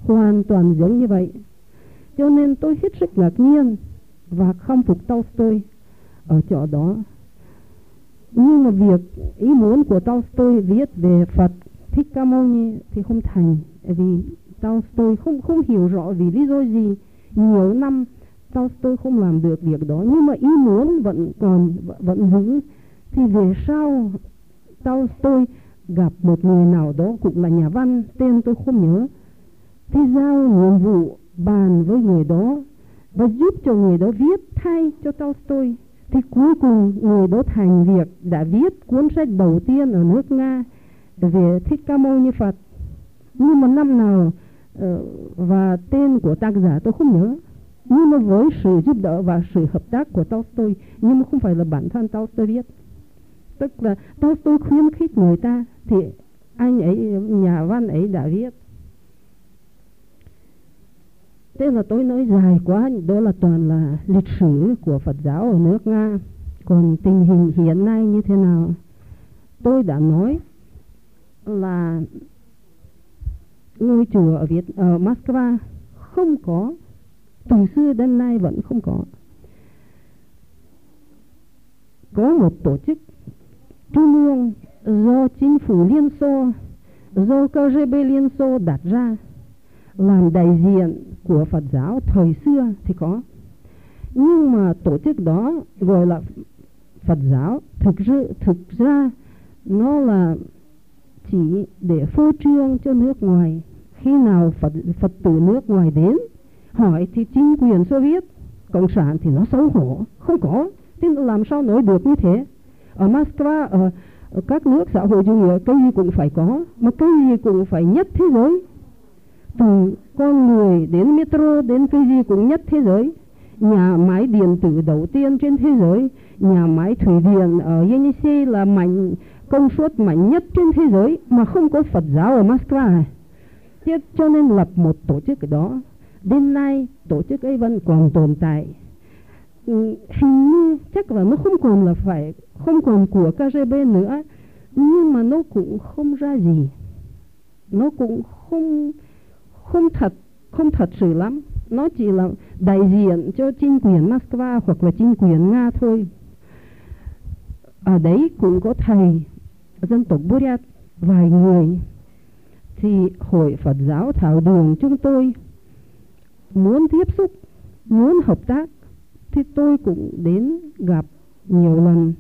hoàn toàn giống như vậy. Cho nên tôi hết sức ngạc nhiên và khâm phục Tolstoy ở chỗ đó. Nhưng mà việc ý muốn của Tolstoy viết về Phật Thích Ca Mâu Ni thì không thành, vì Tolstoy không hiểu rõ vì lý do gì nhiều năm Tolstoy không làm được việc đó, nhưng mà ý muốn vẫn giữ. Thì về sau Tolstoy gặp một người nào đó cũng là nhà văn, tên tôi không nhớ, thì giao nhiệm vụ bàn với người đó và giúp cho người đó viết thay cho Tolstoy. Thì cuối cùng người đó thành việc đã viết cuốn sách đầu tiên ở nước Nga về Thích Ca Mâu Ni Phật. Nhưng mà năm nào và tên của tác giả tôi không nhớ. Nhưng mà với sự giúp đỡ và sự hợp tác của Tolstoy, nhưng mà không phải là bản thân Tolstoy viết. Tức là Tolstoy khuyến khích người ta thì anh ấy, nhà văn ấy đã viết. Thế là tôi nói dài quá, đó là toàn là lịch sử của Phật giáo ở nước Nga. Còn tình hình hiện nay như thế nào? Tôi đã nói là ngôi chùa ở Moscow không có, từ xưa đến nay vẫn không có. Có một tổ chức trung ương do chính phủ Liên Xô, do KGB Liên Xô đặt ra làm đại diện của Phật giáo thời xưa thì có. Nhưng mà tổ chức đó gọi là Phật giáo, thực ra nó là chỉ để phô trương cho nước ngoài. Khi nào Phật tử nước ngoài đến hỏi thì chính quyền Xô Viết, Cộng sản thì nó xấu hổ, không có. Thế làm sao nói được như thế? Ở Moscow, ở các nước xã hội chủ nghĩa, cái gì cũng phải có, mà cái gì cũng phải nhất thế giới. Từ con người đến metro đến cái gì cũng nhất thế giới. Nhà máy điện tử đầu tiên trên thế giới, nhà máy thủy điện ở Yenisei là công suất mạnh nhất trên thế giới, mà không có Phật giáo ở Moscow này. Cho nên lập một tổ chức ở đó. Đến nay tổ chức ấy vẫn còn tồn tại. Hình như chắc là nó không còn của KGB nữa, nhưng mà nó cũng không ra gì. Nó cũng không thật sự lắm. Nó chỉ là đại diện cho chính quyền Moscow hoặc là chính quyền Nga thôi. Ở đấy cũng có thầy dân tộc Buryat vài người. Thì Hội Phật giáo Thảo Đường chúng tôi muốn tiếp xúc, muốn hợp tác, thì tôi cũng đến gặp nhiều lần.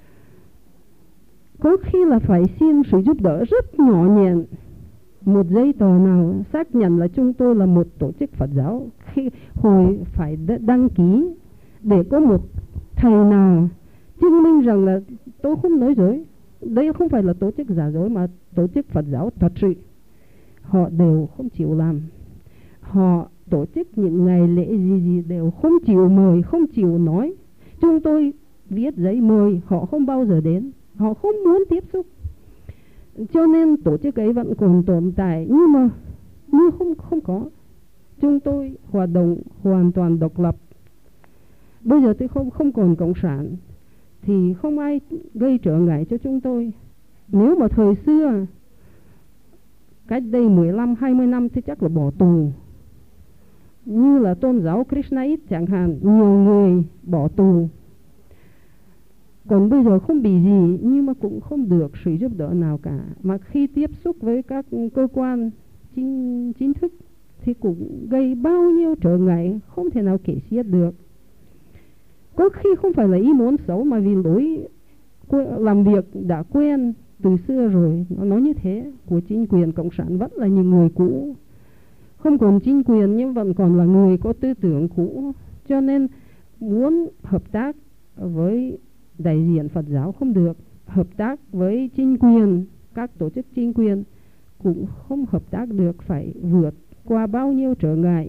Có khi là phải xin sự giúp đỡ rất nhỏ nhẹn, một giấy tờ nào xác nhận là chúng tôi là một tổ chức Phật giáo. Khi Hội phải đăng ký để có một thầy nào chứng minh rằng là tôi không nói dối. Đây không phải là tổ chức giả dối mà tổ chức Phật giáo thật sự. Họ đều không chịu làm. Họ tổ chức những ngày lễ gì đều không chịu mời, không chịu nói. Chúng tôi viết giấy mời, họ không bao giờ đến. Họ không muốn tiếp xúc. Cho nên tổ chức ấy vẫn còn tồn tại, nhưng mà không có. Chúng tôi hoạt động hoàn toàn độc lập. Bây giờ tôi không còn cộng sản thì không ai gây trở ngại cho chúng tôi. Nếu mà thời xưa cách đây 15-20 năm thì chắc là bỏ tù. Như là tôn giáo Krishnaite chẳng hạn, nhiều người bỏ tù. Còn bây giờ không bị gì, nhưng mà cũng không được sự giúp đỡ nào cả. Mà khi tiếp xúc với các cơ quan chính thức thì cũng gây bao nhiêu trở ngại không thể nào kể xiết được. Có khi không phải là ý muốn xấu, mà vì lối làm việc đã quen từ xưa rồi, nó nói như thế, của chính quyền cộng sản vẫn là những người cũ. Không còn chính quyền nhưng vẫn còn là người có tư tưởng cũ. Cho nên muốn hợp tác với đại diện Phật giáo không được, hợp tác với chính quyền, các tổ chức chính quyền cũng không hợp tác được, phải vượt qua bao nhiêu trở ngại.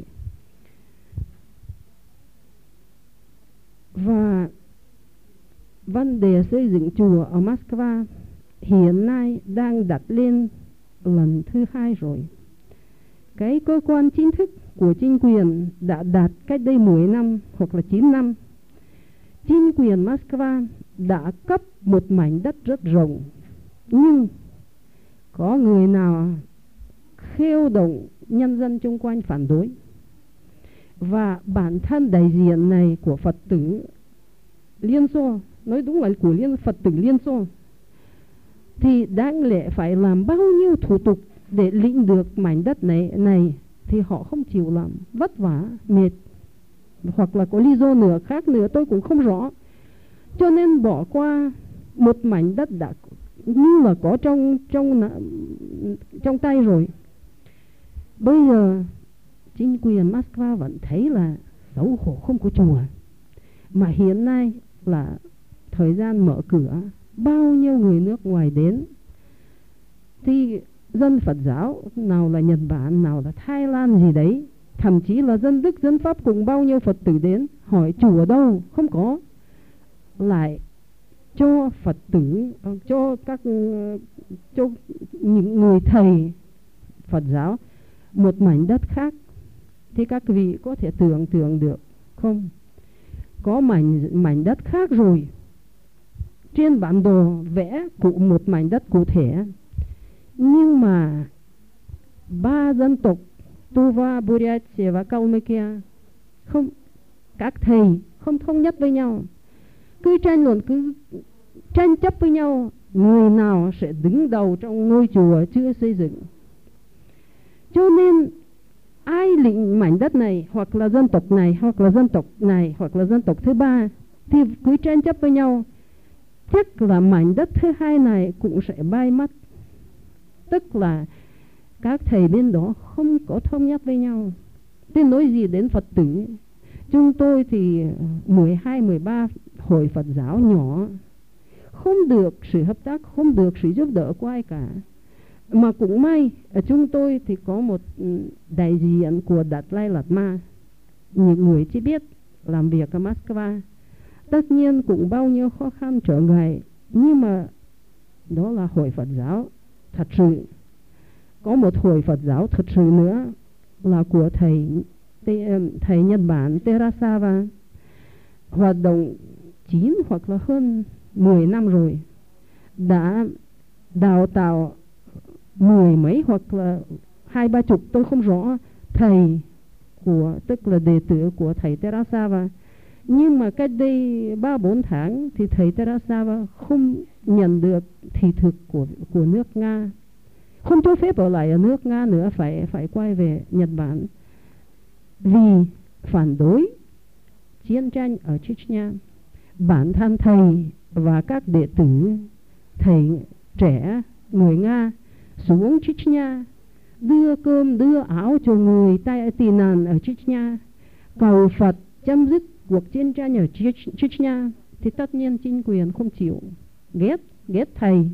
Và vấn đề xây dựng chùa ở Moscow hiện nay đang đặt lên lần thứ 2 rồi. Cái cơ quan chính thức của chính quyền đã đặt cách đây 10 năm hoặc là 9 năm. Chính quyền Moscow đã cấp một mảnh đất rất rộng, nhưng có người nào khêu động nhân dân chung quanh phản đối. Và bản thân đại diện này của Phật tử Liên Xô, nói đúng là của Phật tử Liên Xô, thì đáng lẽ phải làm bao nhiêu thủ tục để lĩnh được mảnh đất này thì họ không chịu làm, vất vả, mệt, hoặc là có lý do khác nữa tôi cũng không rõ. Cho nên bỏ qua một mảnh đất đã như là có trong tay rồi. Bây giờ chính quyền Moscow vẫn thấy là xấu hổ không có chùa. Mà hiện nay là thời gian mở cửa, bao nhiêu người nước ngoài đến, thì dân Phật giáo, nào là Nhật Bản, nào là Thái Lan gì đấy, thậm chí là dân Đức, dân Pháp cùng bao nhiêu Phật tử đến hỏi chùa đâu, không có, lại cho Phật tử, cho những người thầy Phật giáo một mảnh đất khác. Thì các vị có thể tưởng tượng được không? Có mảnh đất khác rồi, trên bản đồ vẽ một mảnh đất cụ thể, nhưng mà 3 dân tộc Tuva, Buryatia và Kalmykia không, các thầy không thống nhất với nhau, cứ tranh chấp với nhau người nào sẽ đứng đầu trong ngôi chùa chưa xây dựng. Cho nên ai lĩnh mảnh đất này, hoặc là dân tộc này, hoặc là dân tộc này, hoặc là dân tộc thứ ba, thì cứ tranh chấp với nhau, chắc là mảnh đất thứ hai này cũng sẽ bay mất. Tức là các thầy bên đó không có thống nhất với nhau. Thế nói gì đến Phật tử? Chúng tôi thì 12, 13 hội Phật giáo nhỏ, không được sự hợp tác, không được sự giúp đỡ của ai cả. Mà cũng may, chúng tôi thì có một đại diện của Đạt Lai Lạt Ma, những người chỉ biết làm việc ở Moscow. Tất nhiên cũng bao nhiêu khó khăn trở ngại, nhưng mà đó là hội Phật giáo thật sự. Có một hội Phật giáo thật sự nữa là của thầy Nhật Bản Terasawa, hoạt động 9 hoặc là hơn 10 năm rồi, đã đào tạo 10 mấy hoặc là 20-30, tôi không rõ, thầy của, tức là đệ tử của thầy Terasawa. Nhưng mà cách đây 3-4 tháng thì thầy Terasawa không nhận được thị thực của nước Nga, không cho phép ở lại ở nước Nga nữa, phải quay về Nhật Bản vì phản đối chiến tranh ở Chechnya. Bản thân thầy và các đệ tử thầy trẻ người Nga xuống Chechnya, đưa cơm đưa áo cho người tị nạn ở Chechnya, cầu Phật chấm dứt cuộc chiến tranh ở Chechnya. Thì tất nhiên chính quyền không chịu, ghét thầy,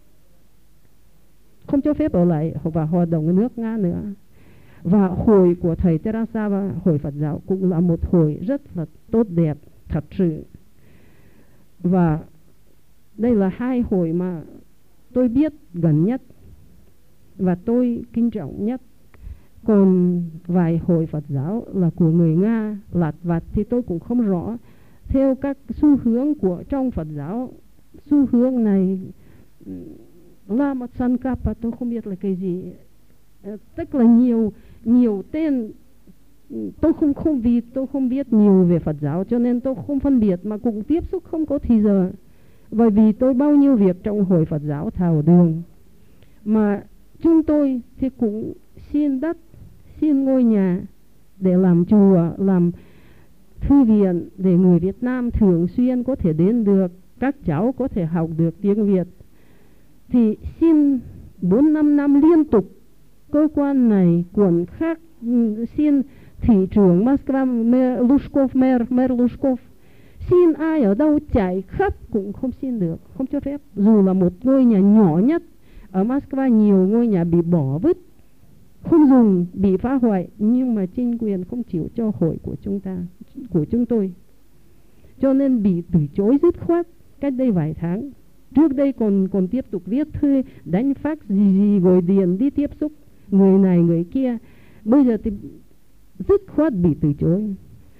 không cho phép ở lại và hoạt động ở nước Nga nữa. Và hội của thầy Terasawa, hội Phật giáo, cũng là một hội rất là tốt đẹp thật sự. Và đây là 2 hội mà tôi biết gần nhất và tôi kính trọng nhất. Còn vài hội Phật giáo là của người Nga, lạt vặt thì tôi cũng không rõ. Theo các xu hướng của trong Phật giáo, xu hướng này Lama Tsongkhapa, tôi không biết là cái gì, tức là nhiều tên. Tôi không biết nhiều về Phật giáo, cho nên tôi không phân biệt, mà cũng tiếp xúc không có thì giờ. Bởi vì tôi bao nhiêu việc trong hội Phật giáo thảo đường. Mà chúng tôi thì cũng xin đất, xin ngôi nhà để làm chùa, làm thư viện để người Việt Nam thường xuyên có thể đến được, các cháu có thể học được tiếng Việt. Thì xin 4-5 năm liên tục, cơ quan này quận khác xin thị trưởng Moscow, Mayor Lushkov, xin ai ở đâu chạy khắp cũng không xin được, không cho phép. Dù là một ngôi nhà nhỏ nhất ở Moscow, nhiều ngôi nhà bị bỏ vứt, không dùng, bị phá hoại, nhưng mà chính quyền không chịu cho hội của chúng tôi, cho nên bị từ chối dứt khoát. Cách đây vài tháng, trước đây còn tiếp tục viết thư, đánh fax gì gọi điện đi tiếp xúc người này người kia. Bây giờ thì dứt khoát bị từ chối.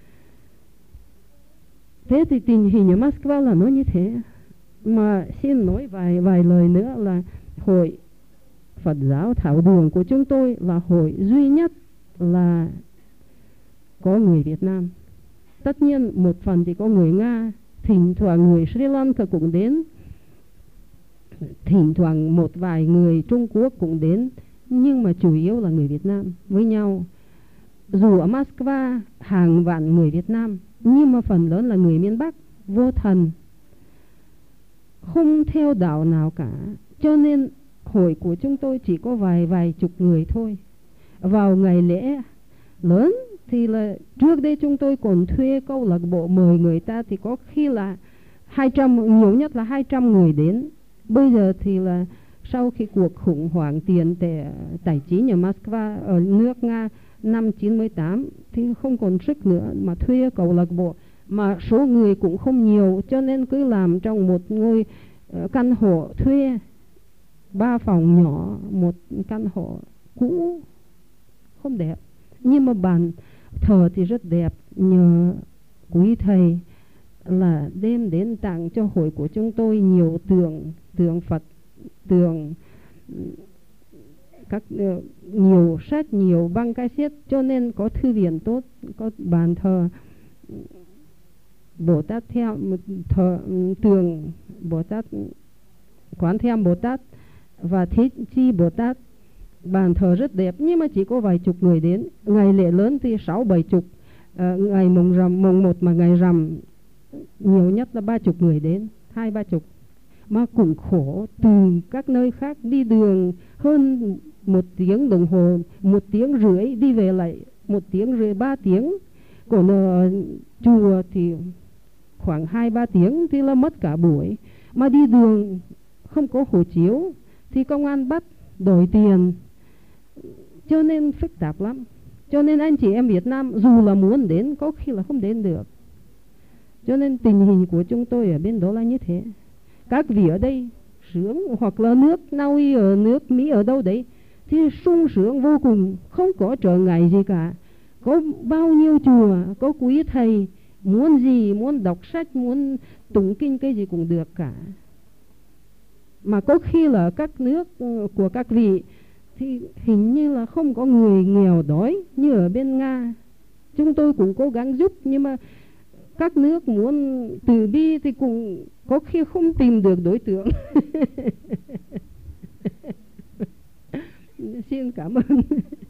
Thế thì tình hình ở Moscow là nó như thế. Mà xin nói vài lời nữa là hội Phật giáo Thảo Đường của chúng tôi là hội duy nhất là có người Việt Nam. Tất nhiên một phần thì có người Nga, thỉnh thoảng người Sri Lanka cũng đến, thỉnh thoảng một vài người Trung Quốc cũng đến, nhưng mà chủ yếu là người Việt Nam với nhau. Dù ở Moscow hàng vạn người Việt Nam, nhưng mà phần lớn là người miền Bắc, vô thần, không theo đạo nào cả. Cho nên hội của chúng tôi chỉ có vài chục người thôi. Vào ngày lễ lớn thì là trước đây chúng tôi còn thuê câu lạc bộ mời người ta, thì có khi là 200, nhiều nhất là 200 người đến. Bây giờ thì là sau khi cuộc khủng hoảng tiền tệ tài chính ở Moscow, ở nước Nga năm 98 thì không còn sức nữa mà thuê câu lạc bộ, mà số người cũng không nhiều, cho nên cứ làm trong một ngôi căn hộ thuê 3 phòng nhỏ, một căn hộ cũ không đẹp, nhưng mà bàn thờ thì rất đẹp. Nhờ quý thầy là đem đến tặng cho hội của chúng tôi nhiều tượng Phật, tượng các nhiều sách, nhiều băng cassette, cho nên có thư viện tốt, có bàn thờ Bồ Tát theo thờ tượng Bồ Tát Quán Thêm Bồ Tát và Thế Chi Bồ Tát. Bàn thờ rất đẹp, nhưng mà chỉ có vài chục người đến. Ngày lễ lớn thì 60-70, ngày mùng 1 mà ngày rằm nhiều nhất là 30 người đến, 20-30. Mà cũng khổ, từ các nơi khác đi đường hơn 1 tiếng đồng hồ, 1 tiếng rưỡi, đi về lại 1 tiếng rưỡi, 3 tiếng. Còn ở chùa thì khoảng 2-3 tiếng thì là mất cả buổi. Mà đi đường không có hộ chiếu thì công an bắt đổi tiền, cho nên phức tạp lắm. Cho nên anh chị em Việt Nam dù là muốn đến có khi là không đến được. Cho nên tình hình của chúng tôi ở bên đó là như thế. Các vị ở đây sướng, hoặc là nước Na Uy, ở nước Mỹ, ở đâu đấy thì sung sướng vô cùng, không có trở ngại gì cả. Có bao nhiêu chùa, có quý thầy, muốn gì, muốn đọc sách, muốn tụng kinh cái gì cũng được cả. Mà có khi là các nước của các vị thì hình như là không có người nghèo đói như ở bên Nga. Chúng tôi cũng cố gắng giúp, nhưng mà các nước muốn từ bi thì cũng có khi không tìm được đối tượng. Xin cảm ơn.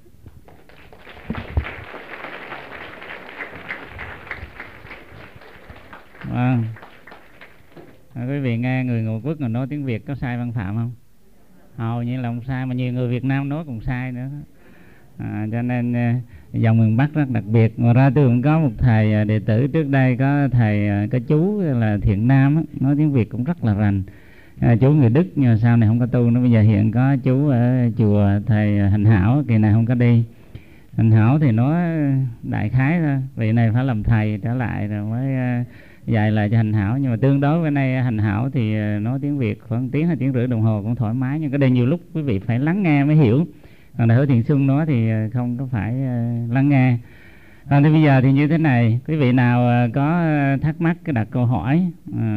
Vâng. Quý vị nghe người ngoại quốc nói tiếng Việt có sai văn phạm không? Hầu như là không sai, mà nhiều người Việt Nam nói cũng sai nữa. Cho nên dòng miền Bắc rất đặc biệt. Ngoài ra tôi cũng có một thầy đệ tử trước đây, có thầy, có chú là Thiện Nam á, nói tiếng Việt cũng rất là rành. Chú người Đức nhưng mà sau này không có tu nữa. Bây giờ hiện có chú ở chùa thầy Hành Hảo, kỳ này không có đi. Hành Hảo thì nói đại khái thôi, vị này phải làm thầy trở lại rồi mới dạy lại cho Hành Hảo. Nhưng mà tương đối với nay Hành Hảo thì nói tiếng Việt khoảng tiếng 2 tiếng rưỡi đồng hồ cũng thoải mái. Nhưng cái đây nhiều lúc quý vị phải lắng nghe mới hiểu. Còn Đại Hữu Thiện Xuân nói thì không có phải lắng nghe. Thì bây giờ thì như thế này, quý vị nào có thắc mắc cứ đặt câu hỏi,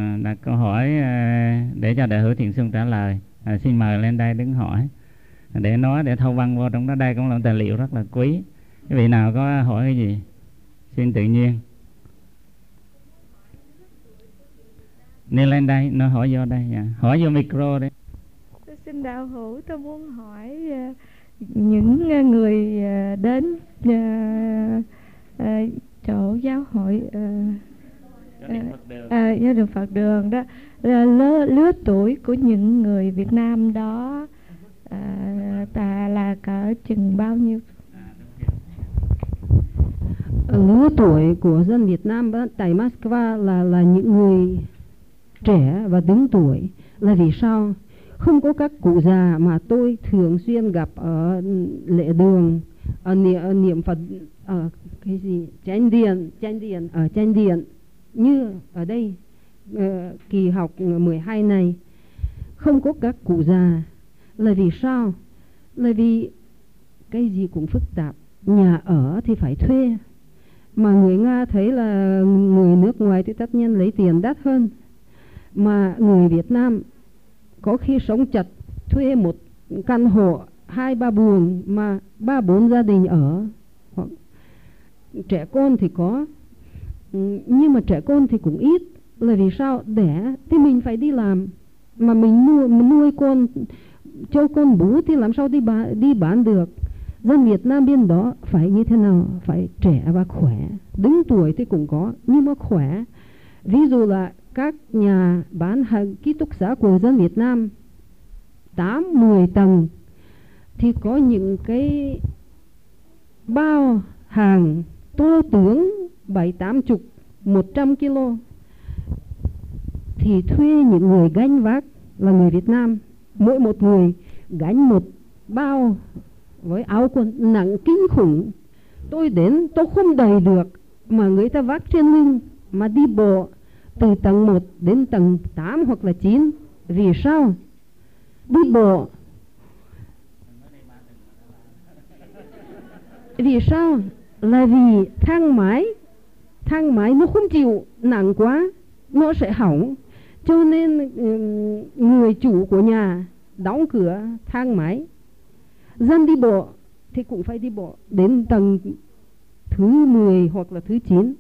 để cho Đại Hữu Thiện Xuân trả lời. Xin mời lên đây đứng hỏi để nói, để thâu văn vô trong đó. Đây cũng là một tài liệu rất là quý. Quý vị nào có hỏi cái gì xin tự nhiên nên lên đây, nó hỏi vô đây, hỏi vô micro đây. Tôi xin đạo hữu, tôi muốn hỏi những người đến chỗ giáo hội giáo đường Phật Đường đó, lứa tuổi của những người Việt Nam đó là cỡ chừng bao nhiêu? Lứa tuổi của dân Việt Nam tại Moscow là những người trẻ và đứng tuổi. Là vì sao? Không có các cụ già mà tôi thường xuyên gặp ở lễ đường, ở niệm Phật, ở cái gì chánh điện như ở đây kỳ học 12 này không có các cụ già. Là vì sao? Là vì cái gì cũng phức tạp. Nhà ở thì phải thuê, mà người Nga thấy là người nước ngoài thì tất nhiên lấy tiền đắt hơn. Mà người Việt Nam có khi sống chật, thuê một căn hộ 2-3 buồng mà 3-4 gia đình ở, hoặc trẻ con thì có, nhưng mà trẻ con thì cũng ít. Là vì sao? Đẻ thì mình phải đi làm, mà mình nuôi con, cho con bú thì làm sao đi bán được. Dân Việt Nam bên đó phải như thế nào? Phải trẻ và khỏe. Đứng tuổi thì cũng có, nhưng mà khỏe. Ví dụ là các nhà bán hàng ký túc xá của dân Việt Nam 8-10 tầng thì có những cái bao hàng to tướng 70-80-100 kg, thì thuê những người gánh vác là người Việt Nam. Mỗi một người gánh một bao với áo quần nặng kinh khủng. Tôi đến tôi không đầy được, mà người ta vác trên lưng mà đi bộ từ tầng 1 đến tầng 8 hoặc là 9. Vì sao? Đi bộ. Vì sao? Là vì thang máy nó không chịu, nặng quá nó sẽ hỏng. Cho nên người chủ của nhà đóng cửa thang máy. Dân đi bộ thì cũng phải đi bộ đến tầng thứ 10 hoặc là thứ 9.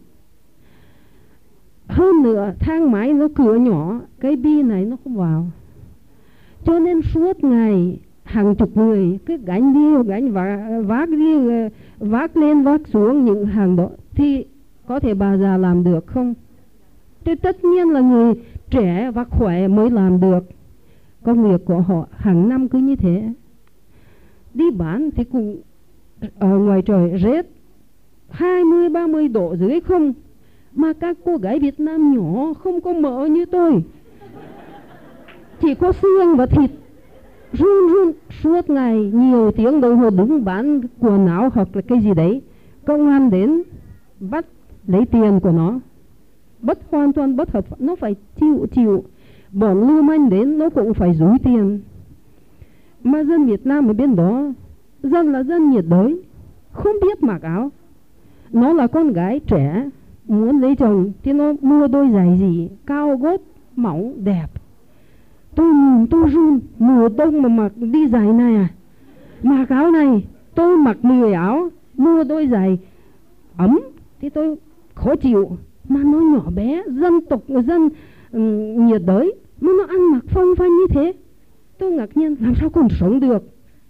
Hơn nữa thang máy nó cửa nhỏ, cái bi này nó không vào. Cho nên suốt ngày hàng chục người cứ gánh đi gánh vác đi, vác lên vác xuống những hàng đó. Thì có thể bà già làm được không? Thì tất nhiên là người trẻ và khỏe mới làm được. Công việc của họ hàng năm cứ như thế. Đi bán thì cũng ở ngoài trời rét 20-30 độ dưới không. Mà các cô gái Việt Nam nhỏ không có mỡ như tôi, chỉ có xương và thịt, run suốt ngày nhiều tiếng đồng hồ đứng bán quần áo hoặc là cái gì đấy. Công an đến bắt lấy tiền của nó, hoàn toàn bất hợp pháp, nó phải chịu. Bọn lưu manh đến nó cũng phải rúi tiền. Mà dân Việt Nam ở bên đó dân là dân nhiệt đới, không biết mặc áo. Nó là con gái trẻ muốn lấy chồng thì nó mua đôi giày gì cao gót mỏng đẹp. Tôi run, mùa đông mà mặc đi giày này à, mặc áo này. Tôi mặc 10 áo, mua đôi giày ấm thì tôi khó chịu. Mà nó nhỏ bé, dân nhiệt đới mà nó ăn mặc phong phanh như thế. Tôi ngạc nhiên làm sao còn sống được.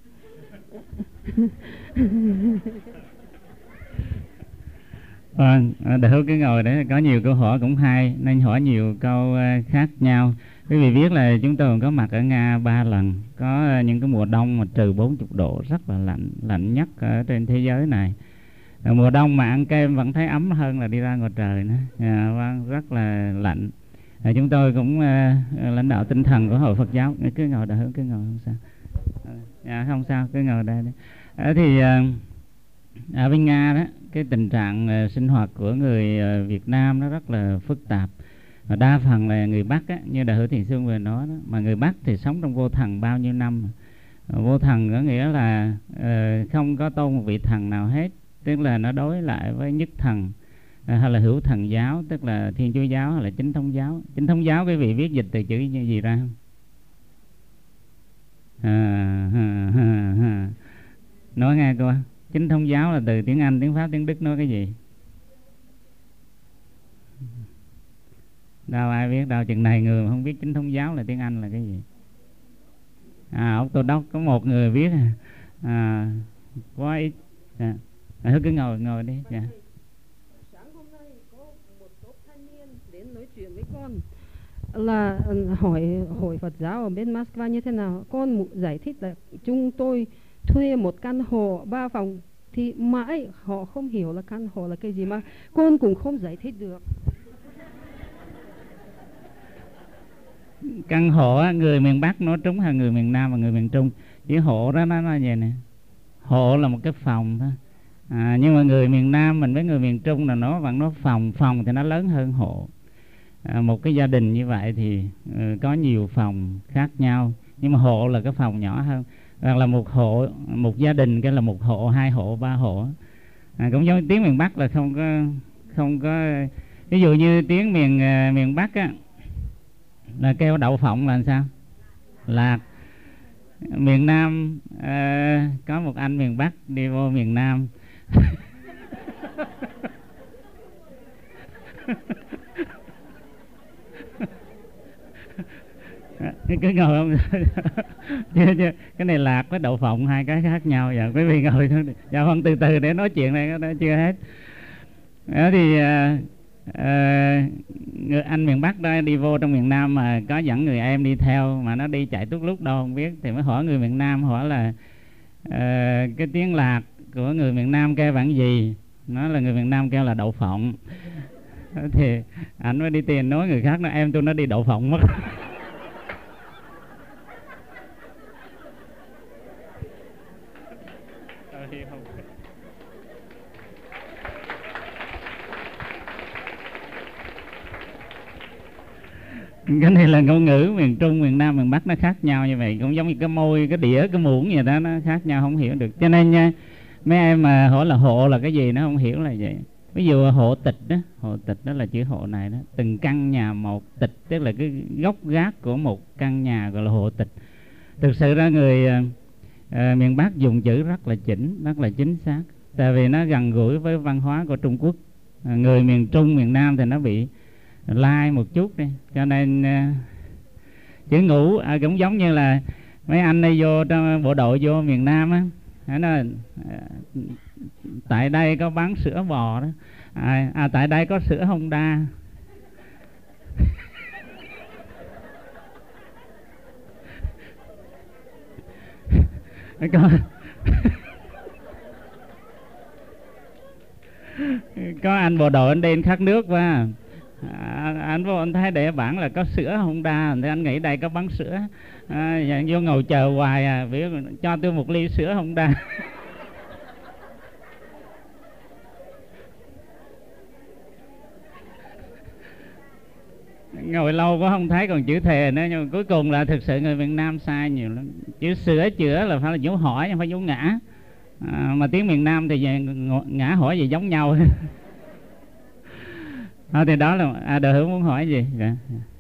Đại hữu cứ ngồi đấy, có nhiều câu hỏi cũng hay nên hỏi nhiều câu khác nhau. Quý vị biết là chúng tôi có mặt ở Nga 3 lần. Có những cái mùa đông mà trừ 40 độ rất là lạnh, lạnh nhất ở trên thế giới này. Mùa đông mà ăn kem vẫn thấy ấm hơn là đi ra ngoài trời nữa. Rất là lạnh. Chúng tôi cũng lãnh đạo tinh thần của Hội Phật giáo. Cứ ngồi đại hữu, cứ ngồi không sao. Không sao, cứ ngồi đây. Thì ở bên Nga đó, cái tình trạng sinh hoạt của người Việt Nam nó rất là phức tạp. Và đa phần là người Bắc á, như đại hữu Thiền Xuân vừa nói đó, mà người Bắc thì sống trong vô thần bao nhiêu năm. Vô thần có nghĩa là không có tôn một vị thần nào hết, tức là nó đối lại với nhất thần hay là hữu thần giáo, tức là Thiên Chúa giáo hay là Chính thống giáo. Chính thống giáo quý vị biết dịch từ chữ gì ra không? Nói nghe coi. Chính thống giáo là từ tiếng Anh, tiếng Pháp, tiếng Đức, nói cái gì? Đâu ai biết đâu, chừng này người mà không biết chính thống giáo là tiếng Anh là cái gì. Orthodox có một người biết quá ít. Thôi cứ ngồi đi. Sáng hôm nay có một số thanh niên đến nói chuyện với con là hỏi Hội Phật giáo ở bên Moscow như thế nào. Con giải thích là chúng tôi thuê một căn hộ 3 phòng, thì mãi họ không hiểu là căn hộ là cái gì, mà con cũng không giải thích được. Căn hộ á, người miền Bắc nói trúng hay người miền Nam và người miền Trung. Chứ hộ đó nó vậy nè, hộ là một cái phòng thôi. Nhưng mà người miền Nam mình với người miền Trung là nó vẫn nói phòng thì nó lớn hơn hộ. Một cái gia đình như vậy thì có nhiều phòng khác nhau, nhưng mà hộ là cái phòng nhỏ hơn. Hoặc là một hộ, một gia đình cái là một hộ, 2 hộ, 3 hộ. Cũng giống tiếng miền Bắc là không có. Ví dụ như tiếng miền Bắc á, là kêu đậu phộng là sao? Lạc. miền Nam có một anh miền Bắc đi vô miền Nam. Cứ ngồi không? chưa, cái này lạc với đậu phộng hai cái khác nhau. Giờ quý vị ngồi thôi. Dạ vâng, từ từ để nói chuyện này, nó chưa hết. Đó thì anh miền Bắc đó đi vô trong miền Nam mà có dẫn người em đi theo, mà nó đi chạy tút lúc đâu không biết, thì mới hỏi người miền Nam, hỏi là cái tiếng lạc của người miền Nam kêu bằng gì. Nói là người miền Nam kêu là đậu phộng. Thì anh mới đi tìm nói người khác, nói em tôi nó đi đậu phộng mất. Cái này là ngôn ngữ miền Trung, miền Nam, miền Bắc nó khác nhau như vậy. Cũng giống như cái môi, cái đĩa, cái muỗng gì đó, nó khác nhau không hiểu được. Cho nên nha, mấy em mà hỏi là hộ là cái gì nó không hiểu là vậy. Ví dụ hộ tịch đó, hộ tịch đó là chữ hộ này đó. Từng căn nhà một tịch, tức là cái gốc gác của một căn nhà gọi là hộ tịch. Thực sự ra người miền Bắc dùng chữ rất là chỉnh, rất là chính xác. Tại vì nó gần gũi với văn hóa của Trung Quốc. Người miền Trung, miền Nam thì nó bị lai một chút đi. Cho nên chữ ngủ cũng giống như là mấy anh đi vô trong bộ đội vô miền Nam á, nó tại đây có bán sữa bò đó, tại đây có sữa Honda. Có anh bộ đội anh đi khát nước qua, anh vô anh thấy để bảng là có sữa Honda, thì anh nghĩ đây có bán sữa, vô ngồi chờ hoài biểu cho tôi một ly sữa Honda. Ngồi lâu quá không thấy còn chữ thề nữa, nhưng mà cuối cùng là thực sự người miền Nam sai nhiều lắm. Chữ sửa chữa là phải là dấu hỏi, không phải dấu ngã. Mà tiếng miền Nam thì ngã hỏi gì giống nhau. Thì đó là Đời Hữu muốn hỏi gì? Dạ.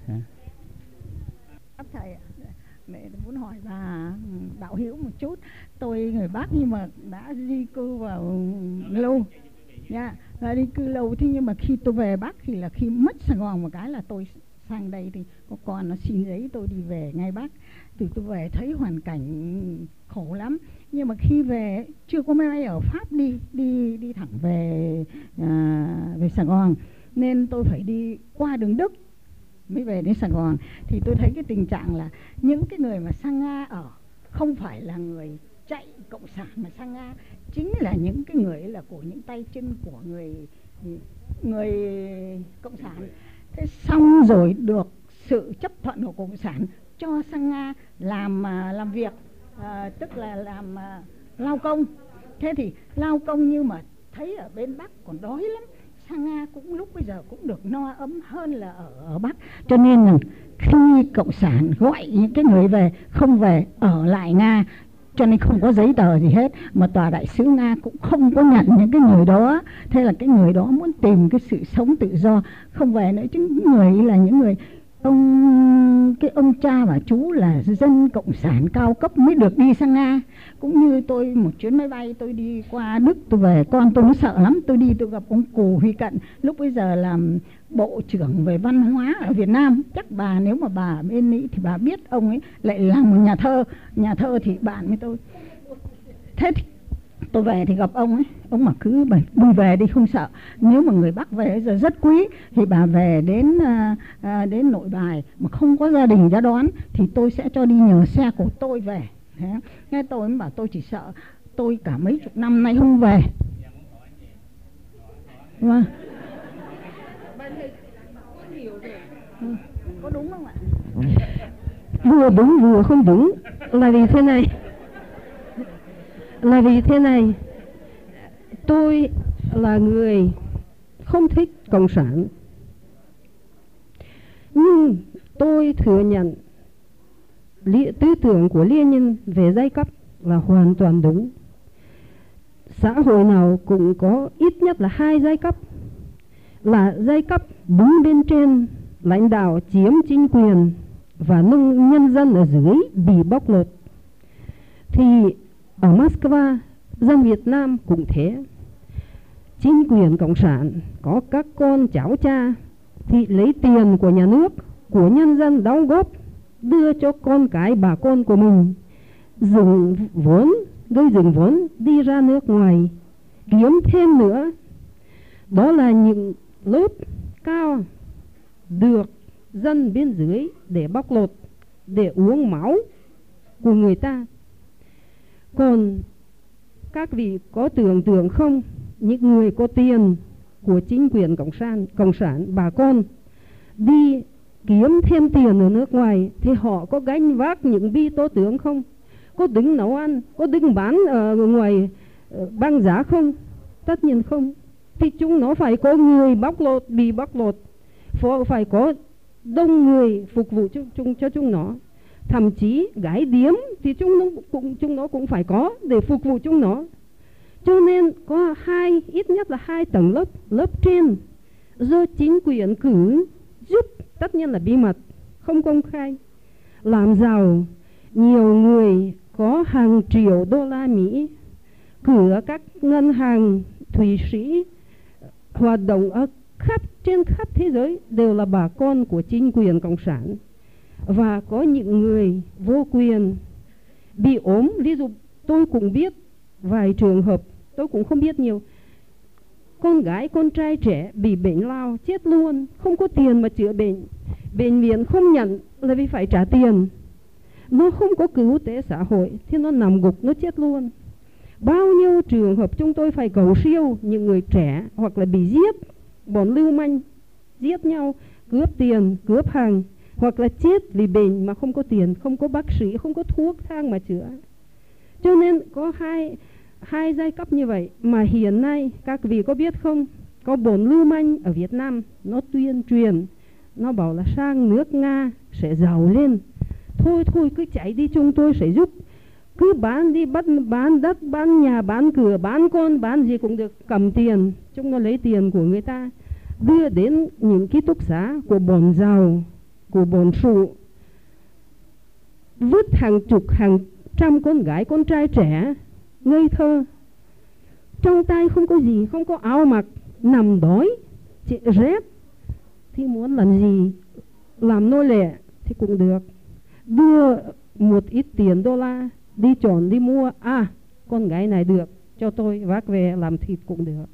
Thầy, mẹ muốn hỏi bà Đạo Hữu một chút. Tôi người Bắc nhưng mà đã di cư vào lâu nha, và đi cư lâu. Thế nhưng mà khi tôi về Bắc thì là khi mất Sài Gòn một cái là tôi sang đây thì có con nó xin giấy tôi đi về ngay Bắc. Thì tôi về thấy hoàn cảnh khổ lắm. Nhưng mà khi về chưa có máy bay ở Pháp đi thẳng về Sài Gòn, nên tôi phải đi qua đường Đức mới về đến Sài Gòn. Thì tôi thấy cái tình trạng là những cái người mà sang Nga ở không phải là người chạy cộng sản mà sang Nga, chính là những cái người là của những tay chân của người cộng sản. Thế xong rồi được sự chấp thuận của cộng sản cho sang Nga làm việc, tức là làm lao công. Thế thì lao công nhưng mà thấy ở bên Bắc còn đói lắm, sang Nga cũng lúc bây giờ cũng được no ấm hơn là ở Bắc. Cho nên là khi cộng sản gọi những cái người về không về ở lại Nga, cho nên không có giấy tờ gì hết, mà tòa đại sứ Nga cũng không có nhận những cái người đó. Thế là cái người đó muốn tìm cái sự sống tự do không về nữa. Chứ những người là những người ông cha và chú là dân cộng sản cao cấp mới được đi sang Nga. Cũng như tôi một chuyến máy bay tôi đi qua Đức tôi về, con tôi nó sợ lắm. Tôi đi tôi gặp ông Cù Huy Cận, lúc bây giờ làm bộ trưởng về văn hóa ở Việt Nam. Chắc bà nếu mà bà ở bên Mỹ thì bà biết ông ấy lại là một nhà thơ thì bạn với tôi. Thế thì tôi về thì gặp ông ấy, ông mà cứ đi về đi không sợ. Nếu mà người Bắc về giờ rất quý, thì bà về đến Nội Bài mà không có gia đình ra đón thì tôi sẽ cho đi nhờ xe của tôi về. Thế nghe tôi mới bảo tôi chỉ sợ tôi cả mấy chục năm nay không về. Vâng. Có đúng không ạ? Vừa đúng vừa không đúng là vì thế này. Tôi là người không thích cộng sản, nhưng tôi thừa nhận tư tưởng của Lenin về giai cấp là hoàn toàn đúng. Xã hội nào cũng có ít nhất là hai giai cấp, là giai cấp đứng bên trên lãnh đạo chiếm chính quyền và nhân dân ở dưới bị bóc lột. Thì ở Moscow, dân Việt Nam cũng thế. Chính quyền cộng sản có các con cháu cha thì lấy tiền của nhà nước, của nhân dân đóng góp, đưa cho con cái bà con của mình dùng vốn đi ra nước ngoài kiếm thêm nữa. Đó là những lớp cao được dân bên dưới để bóc lột, để uống máu của người ta. Còn các vị có tưởng tượng không, những người có tiền của chính quyền cộng sản bà con đi kiếm thêm tiền ở nước ngoài thì họ có gánh vác những bi tố tướng không? Có đứng nấu ăn, có đứng bán ở ngoài băng giá không? Tất nhiên không. Thì chúng nó phải có người bị bóc lột, phải có đông người phục vụ cho chúng nó. Thậm chí gái điếm thì chúng nó cũng phải có để phục vụ chúng nó. Cho nên có ít nhất là hai tầng lớp trên do chính quyền cử giúp, tất nhiên là bí mật, không công khai, làm giàu. Nhiều người có hàng triệu đô la Mỹ, cử ở các ngân hàng Thụy Sĩ, hoạt động ở trên khắp thế giới, đều là bà con của chính quyền cộng sản. Và có những người vô quyền bị ốm, ví dụ tôi cũng biết vài trường hợp, tôi cũng không biết nhiều. Con gái, con trai trẻ bị bệnh lao chết luôn, không có tiền mà chữa bệnh. Bệnh viện không nhận là vì phải trả tiền. Nó không có cứu tế xã hội thì nó nằm gục, nó chết luôn. Bao nhiêu trường hợp chúng tôi phải cầu siêu, những người trẻ hoặc là bị giết, bọn lưu manh giết nhau, cướp tiền, cướp hàng, hoặc là chết vì bệnh mà không có tiền, không có bác sĩ, không có thuốc thang mà chữa. Cho nên có hai giai cấp như vậy. Mà hiện nay các vị có biết không, có bọn lưu manh ở Việt Nam, nó tuyên truyền, nó bảo là sang nước Nga sẽ giàu lên. Thôi cứ chạy đi, chúng tôi sẽ giúp. Cứ bán đi, bán đất, bán nhà, bán cửa, bán con, bán gì cũng được, cầm tiền. Chúng nó lấy tiền của người ta đưa đến những ký túc xá của bọn giàu, của bọn sụ, vứt hàng chục hàng trăm con gái con trai trẻ ngây thơ, trong tay không có gì, không có áo mặc, nằm đói rét, thì muốn làm gì, làm nô lệ thì cũng được, đưa một ít tiền đô la đi chọn, đi mua, con gái này được, cho tôi vác về làm thịt cũng được.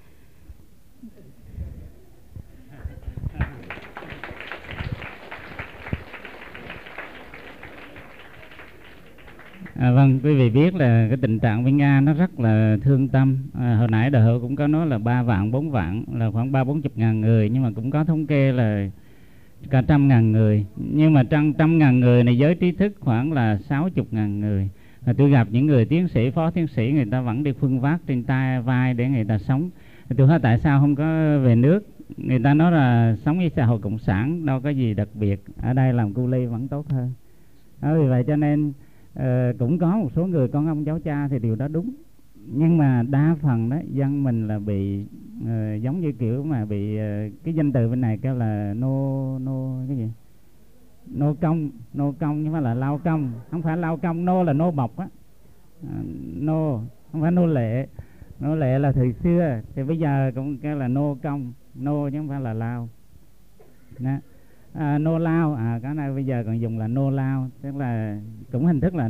Vâng, quý vị biết là cái tình trạng bên Nga nó rất là thương tâm. Hồi nãy Đại Hữu cũng có nói là 3 vạn, 4 vạn, là khoảng 30-40 ngàn người, nhưng mà cũng có thống kê là cả 100.000 người. Nhưng mà trong 100.000 người này giới trí thức khoảng là 60.000 người. Tôi gặp những người tiến sĩ, phó tiến sĩ, người ta vẫn đi khuân vác trên tay vai để người ta sống. Tôi hỏi tại sao không có về nước. Người ta nói là sống với xã hội cộng sản đâu có gì đặc biệt, ở đây làm cu ly vẫn tốt hơn. Vì vậy cho nên cũng có một số người con ông cháu cha thì điều đó đúng. Nhưng mà đa phần đó dân mình là bị giống như kiểu mà bị cái danh từ bên này kêu là nô cái gì, nô công nhưng mà là lao công, không phải lao công. Nô là nô bọc á, nô không phải nô lệ. Nô lệ là thời xưa, thì bây giờ cũng kêu là nô công, nô chứ không phải là lao đó. Nô lao, cái này bây giờ còn dùng là nô lao, tức là cũng hình thức là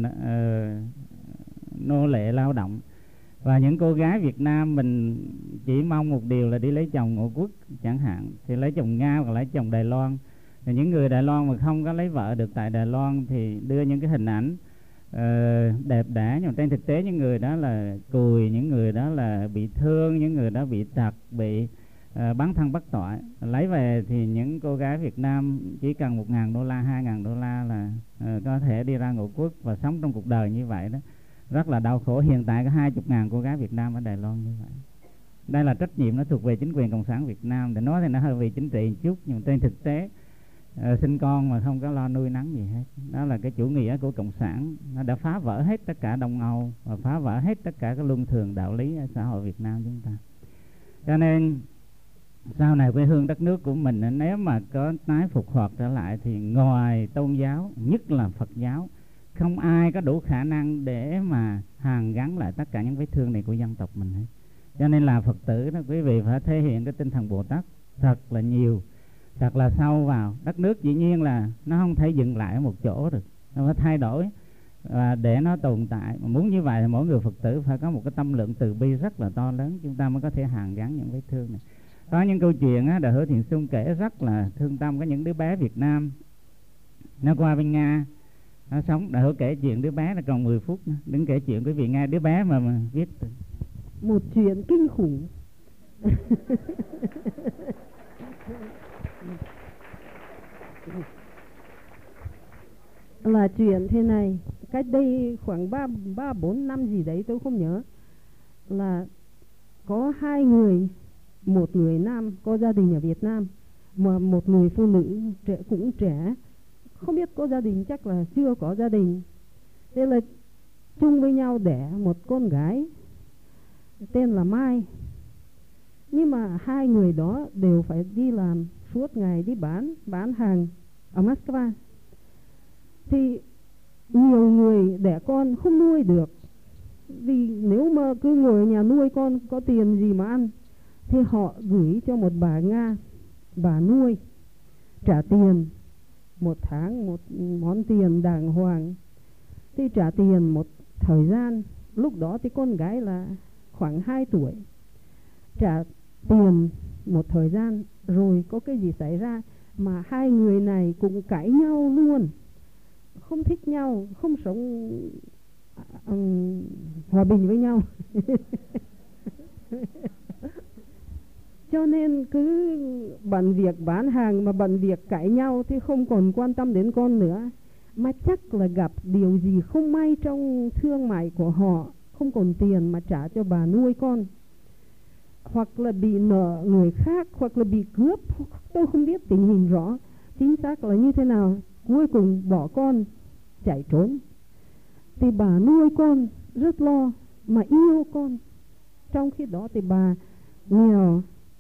nô lệ lao động. Và những cô gái Việt Nam mình chỉ mong một điều là đi lấy chồng ngoại quốc chẳng hạn, thì lấy chồng Nga hoặc lấy chồng Đài Loan. Thì những người Đài Loan mà không có lấy vợ được tại Đài Loan thì đưa những cái hình ảnh đẹp đẽ, nhưng mà trên thực tế những người đó là cùi, những người đó là bị thương, những người đó bị tật, bị bán thân bất toại. Lấy về thì những cô gái Việt Nam chỉ cần 1.000 đô la, 2.000 đô la là có thể đi ra ngoại quốc và sống trong cuộc đời như vậy đó. Rất là đau khổ. Hiện tại có 20.000 cô gái Việt Nam ở Đài Loan như vậy. Đây là trách nhiệm nó thuộc về chính quyền Cộng sản Việt Nam. Để nói thì nó hơi vì chính trị một chút, nhưng trên thực tế sinh con mà không có lo nuôi nấng gì hết. Đó là cái chủ nghĩa của Cộng sản. Nó đã phá vỡ hết tất cả Đông Âu và phá vỡ hết tất cả các luân thường đạo lý ở xã hội Việt Nam chúng ta. Cho nên sau này quê hương đất nước của mình nếu mà có tái phục hoạt trở lại thì ngoài tôn giáo, nhất là Phật giáo, không ai có đủ khả năng để mà hàn gắn lại tất cả những vết thương này của dân tộc mình hết. Cho nên là Phật tử đó, quý vị phải thể hiện cái tinh thần Bồ Tát thật là nhiều, thật là sâu vào. Đất nước dĩ nhiên là nó không thể dừng lại ở một chỗ được, nó phải thay đổi và để nó tồn tại. Mà muốn như vậy thì mỗi người Phật tử phải có một cái tâm lượng từ bi rất là to lớn, chúng ta mới có thể hàn gắn những vết thương này. Có những câu chuyện á, Đại Hữu Thiện Xuân kể rất là thương tâm. Có những đứa bé Việt Nam nó qua bên Nga, nó sống. Đại Hữu kể chuyện đứa bé là còn 10 phút nữa. Đừng kể chuyện quý vị nghe đứa bé mà viết một chuyện kinh khủng. Là chuyện thế này, cách đây khoảng 3-4 năm gì đấy tôi không nhớ, là có hai người, một người nam có gia đình ở Việt Nam, mà một người phụ nữ cũng trẻ, không biết có gia đình, chắc là chưa có gia đình. Thế là chung với nhau đẻ một con gái tên là Mai. Nhưng mà hai người đó đều phải đi làm suốt ngày, đi bán hàng ở Moscow. Thì nhiều người đẻ con không nuôi được, vì nếu mà cứ ngồi ở nhà nuôi con có tiền gì mà ăn, thì họ gửi cho một bà Nga, bà nuôi, trả tiền một tháng một món tiền đàng hoàng. Thì trả tiền một thời gian, lúc đó thì con gái là khoảng 2 tuổi. Trả tiền một thời gian rồi có cái gì xảy ra mà hai người này cũng cãi nhau luôn, không thích nhau, không sống hòa bình với nhau. Cho nên cứ bận việc bán hàng mà bận việc cãi nhau, thì không còn quan tâm đến con nữa. Mà chắc là gặp điều gì không may trong thương mại của họ, không còn tiền mà trả cho bà nuôi con, hoặc là bị nợ người khác, hoặc là bị cướp. Tôi không biết tình hình rõ chính xác là như thế nào. Cuối cùng bỏ con chạy trốn. Thì bà nuôi con rất lo mà yêu con. Trong khi đó thì bà nghèo,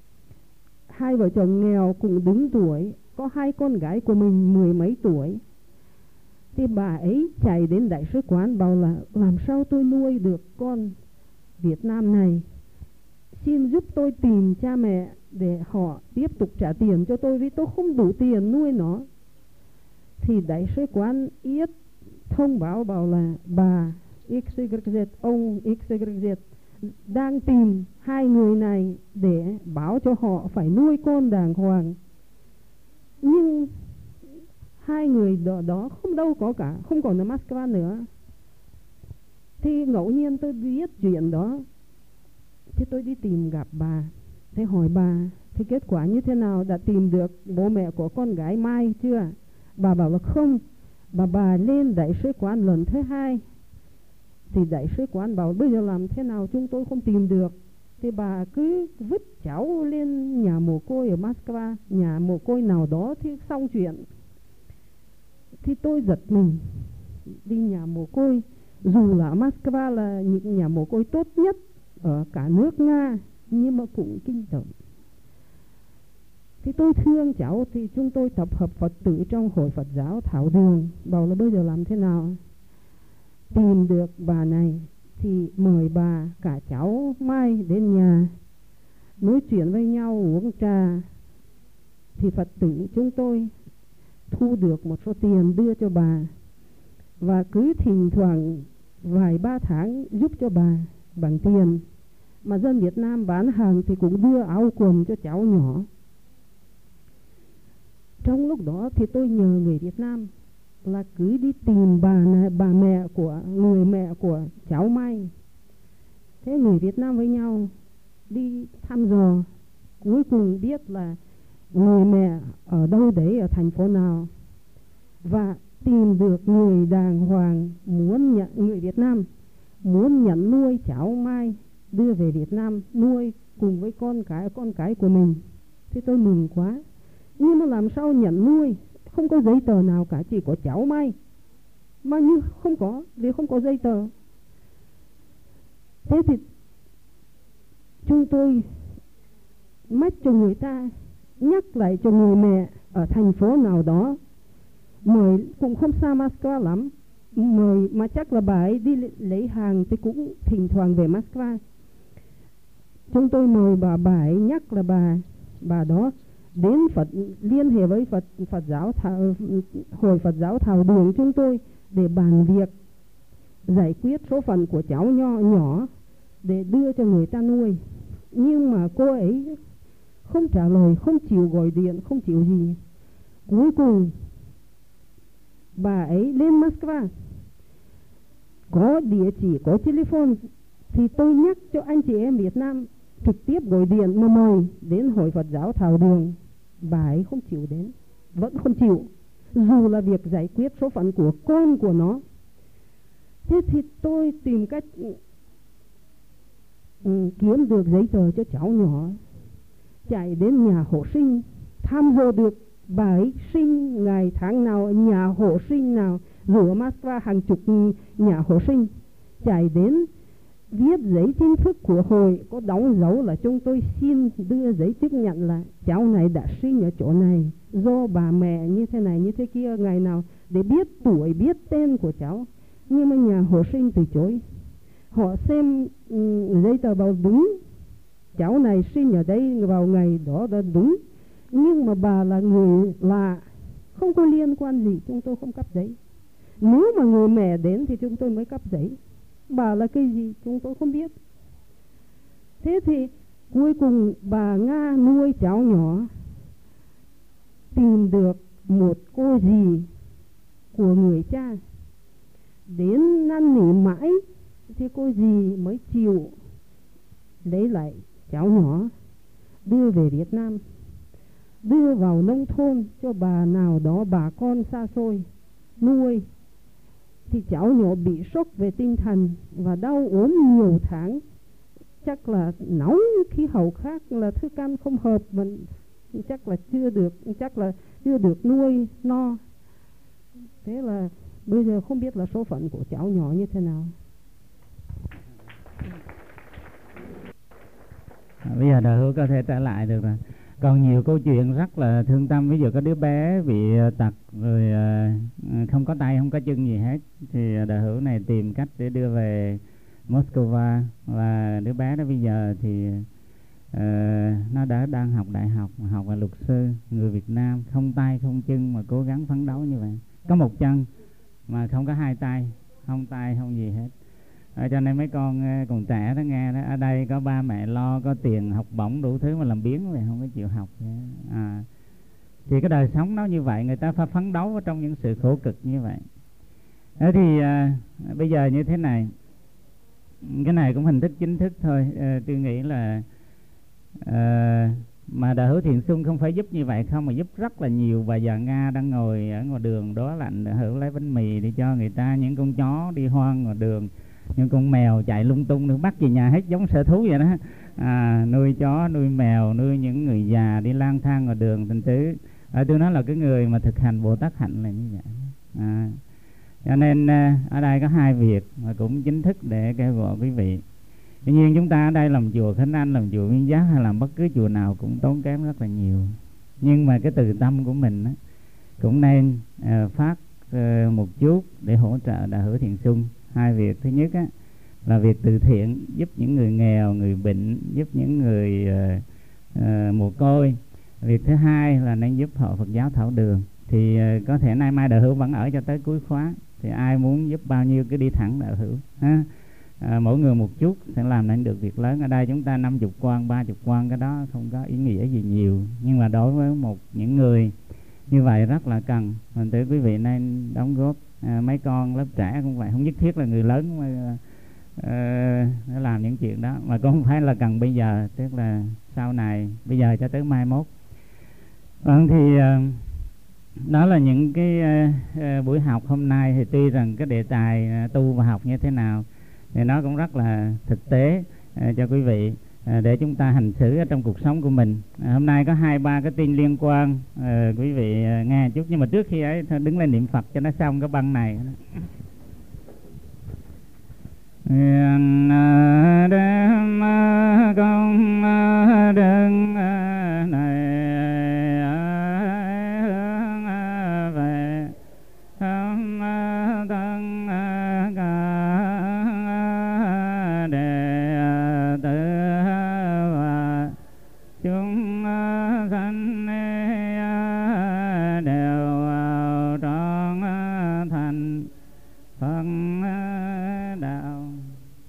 hai vợ chồng nghèo cùng đứng tuổi, có hai con gái của mình 10 mấy tuổi. Thì bà ấy chạy đến đại sứ quán bảo là làm sao tôi nuôi được con Việt Nam này, xin giúp tôi tìm cha mẹ để họ tiếp tục trả tiền cho tôi, vì tôi không đủ tiền nuôi nó. Thì đại sứ quán Yết thông báo bảo là bà XYZ, ông XYZ đang tìm hai người này để báo cho họ phải nuôi con đàng hoàng. Nhưng hai người đó không đâu có cả, không còn ở Moscow nữa. Thì ngẫu nhiên tôi biết chuyện đó, thì tôi đi tìm gặp bà. Thế hỏi bà thì kết quả như thế nào, đã tìm được bố mẹ của con gái Mai chưa? Bà bảo là không. Bà lên đại sứ quán lần thứ hai, thì đại sứ quán bảo bây giờ làm thế nào chúng tôi không tìm được. Thì bà cứ vứt cháu lên nhà mồ côi ở Moscow, nhà mồ côi nào đó thì xong chuyện. Thì tôi giật mình. Đi nhà mồ côi, dù là Moscow là những nhà mồ côi tốt nhất ở cả nước Nga, nhưng mà cũng kinh tởm. Thì tôi thương cháu, thì chúng tôi tập hợp Phật tử trong hội Phật giáo thảo đường, bảo là bây giờ làm thế nào. Tìm được bà này thì mời bà cả cháu Mai đến nhà, nói chuyện với nhau, uống trà. Thì Phật tử chúng tôi thu được một số tiền đưa cho bà, và cứ thỉnh thoảng vài 3 tháng giúp cho bà bằng tiền. Mà dân Việt Nam bán hàng thì cũng đưa áo quần cho cháu nhỏ. Trong lúc đó thì tôi nhờ người Việt Nam là cứ đi tìm bà mẹ của người mẹ của cháu Mai. Thế người Việt Nam với nhau đi thăm dò, cuối cùng biết là người mẹ ở đâu đấy, ở thành phố nào, và tìm được người đàng hoàng muốn nhận, người Việt Nam muốn nhận nuôi cháu Mai, đưa về Việt Nam nuôi cùng với con cái của mình. Thì tôi mừng quá. Nhưng mà làm sao nhận nuôi, không có giấy tờ nào cả, chỉ có cháu Mai mà như không có, vì không có giấy tờ. Thế thì chúng tôi mách cho người ta, nhắc lại cho người mẹ ở thành phố nào đó, mời cũng không xa Moscow lắm, mời, mà chắc là bà ấy đi lấy hàng thì cũng thỉnh thoảng về Moscow. Chúng tôi mời bà ấy nhắc là bà đó đến liên hệ với Hội Phật giáo Thảo Đường chúng tôi để bàn việc giải quyết số phận của cháu nhỏ để đưa cho người ta nuôi. Nhưng mà cô ấy không trả lời, không chịu gọi điện, không chịu gì. Cuối cùng bà ấy lên Moscow, có địa chỉ, có telephone, thì tôi nhắc cho anh chị em Việt Nam trực tiếp gọi điện mà mời đến Hội Phật giáo Thảo Đường. Bà ấy không chịu đến, vẫn không chịu, dù là việc giải quyết số phận của con của nó. Thế thì tôi tìm cách kiếm được giấy tờ cho cháu nhỏ, chạy đến nhà hộ sinh, thăm dò được bà ấy sinh ngày tháng nào, nhà hộ sinh nào, rồi ở Moscow hàng chục nhà hộ sinh. Chạy đến viết giấy chính thức của hội, có đóng dấu là chúng tôi xin đưa giấy chứng nhận là cháu này đã sinh ở chỗ này, do bà mẹ như thế này như thế kia ngày nào, để biết tuổi, biết tên của cháu. Nhưng mà nhà hộ sinh từ chối. Họ xem giấy tờ bảo đúng, cháu này sinh ở đây vào ngày đó là đúng, nhưng mà bà là người lạ, không có liên quan gì, chúng tôi không cấp giấy. Nếu mà người mẹ đến thì chúng tôi mới cấp giấy. Bà là cái gì chúng tôi không biết. Thế thì cuối cùng bà Nga nuôi cháu nhỏ tìm được một cô dì của người cha, đến năn nỉ mãi thì cô dì mới chịu lấy lại cháu nhỏ, đưa về Việt Nam, đưa vào nông thôn cho bà nào đó, bà con xa xôi nuôi. Thì cháu nhỏ bị sốc về tinh thần và đau ốm nhiều tháng, chắc là nóng, khí hậu khác, là thức ăn không hợp, mà chắc là chưa được nuôi no. Thế là bây giờ không biết là số phận của cháu nhỏ như thế nào. Bây giờ Đạo Hữu có thể trở lại được rồi. Còn nhiều câu chuyện rất là thương tâm. Ví dụ có đứa bé bị tật rồi, không có tay không có chân gì hết, thì Đạo Hữu này tìm cách để đưa về Moscow. Và đứa bé đó bây giờ thì nó đang học đại học, học là luật sư, người Việt Nam, không tay không chân mà cố gắng phấn đấu như vậy. Có một chân mà không có hai tay, không gì hết. Cho nên mấy con còn trẻ đó nghe đó, ở đây có ba mẹ lo, có tiền học bổng đủ thứ mà làm biếng vậy, không có chịu học. Thì cái đời sống nó như vậy, người ta phải phấn đấu ở trong những sự khổ cực như vậy. Thế thì bây giờ như thế này, cái này cũng hình thức chính thức thôi. Tôi nghĩ là mà Đạo Hữu Thiện Xuân không phải giúp như vậy không, mà giúp rất là nhiều. Bà già Nga đang ngồi ở ngoài đường đó lạnh, Đạo Hữu lấy bánh mì đi cho người ta. Những con chó đi hoang ngoài đường, những con mèo chạy lung tung, được bắt về nhà hết, giống sở thú vậy đó. Nuôi chó, nuôi mèo, nuôi những người già đi lang thang ngoài đường thành tứ. Tôi nói là cái người mà thực hành Bồ Tát hạnh là như vậy. Cho nên ở đây có hai việc mà cũng chính thức để kêu gọi quý vị. Tuy nhiên chúng ta ở đây làm chùa Khánh Anh, làm chùa Nguyên Giác hay làm bất cứ chùa nào cũng tốn kém rất là nhiều. Nhưng mà cái từ tâm của mình á, cũng nên phát một chút để hỗ trợ Đạo Hữu Thiện Xuân. Hai việc, thứ nhất á, là việc từ thiện, giúp những người nghèo, người bệnh, giúp những người mồ côi. Việc thứ hai là nên giúp Hội Phật giáo Thảo Đường. Thì có thể nay mai Đạo Hữu vẫn ở cho tới cuối khóa, thì ai muốn giúp bao nhiêu cứ đi thẳng Đạo Hữu ha. Mỗi người một chút sẽ làm nên được việc lớn. Ở đây chúng ta 50 quan, 30 quan, cái đó không có ý nghĩa gì nhiều, nhưng mà đối với những người như vậy rất là cần. Thành thử quý vị nên đóng góp. Mấy con lớp trẻ cũng vậy, không nhất thiết là người lớn mà để làm những chuyện đó, mà cũng không phải là cần bây giờ, tức là sau này, bây giờ cho tới mai mốt. Thì đó là những cái buổi học hôm nay. Thì tuy rằng cái đề tài tu và học như thế nào thì nó cũng rất là thực tế cho quý vị, để chúng ta hành xử ở trong cuộc sống của mình. Hôm nay có 2-3 cái tin liên quan, quý vị nghe chút. Nhưng mà trước khi ấy thôi đứng lên niệm Phật cho nó xong cái băng này. Nguyện đem công đức này hướng về thâm tầng sanh đều trọn thành Phật